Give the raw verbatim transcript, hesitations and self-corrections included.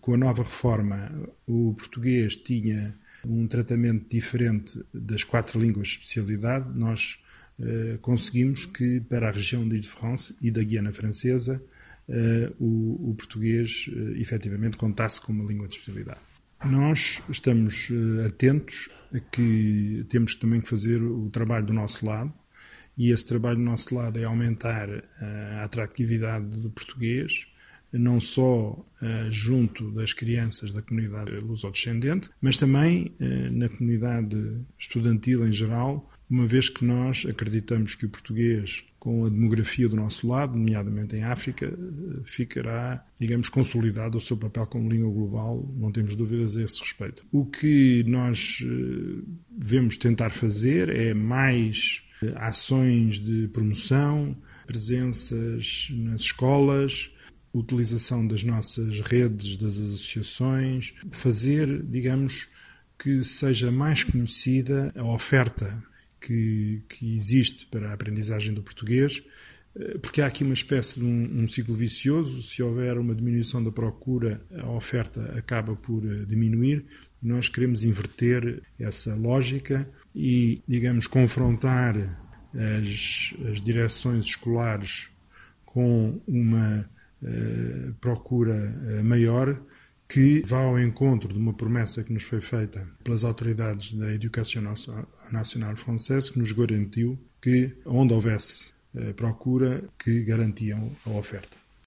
com a nova reforma o português tinha um tratamento diferente das quatro línguas de especialidade, nós uh, conseguimos que para a região de Île-de-France e da Guiana Francesa uh, o, o português uh, efetivamente contasse com uma língua de especialidade. Nós estamos uh, atentos a que temos também que fazer o trabalho do nosso lado, e esse trabalho do nosso lado é aumentar uh, a atratividade do português, não só uh, junto das crianças da comunidade luso-descendente, mas também uh, na comunidade estudantil em geral, uma vez que nós acreditamos que o português, com a demografia do nosso lado, nomeadamente em África, uh, ficará, digamos, consolidado o seu papel como língua global, não temos dúvidas a esse respeito. O que nós uh, devemos tentar fazer é mais uh, ações de promoção, presenças nas escolas, utilização das nossas redes, das associações, fazer, digamos, que seja mais conhecida a oferta que, que existe para a aprendizagem do português, porque há aqui uma espécie de um, um ciclo vicioso. Se houver uma diminuição da procura, a oferta acaba por diminuir. Nós queremos inverter essa lógica e, digamos, confrontar as, as direções escolares com uma Uh, procura uh, maior, que vá ao encontro de uma promessa que nos foi feita pelas autoridades da Educação Nacional Francesa, que nos garantiu que, onde houvesse uh, procura, que garantiam a oferta.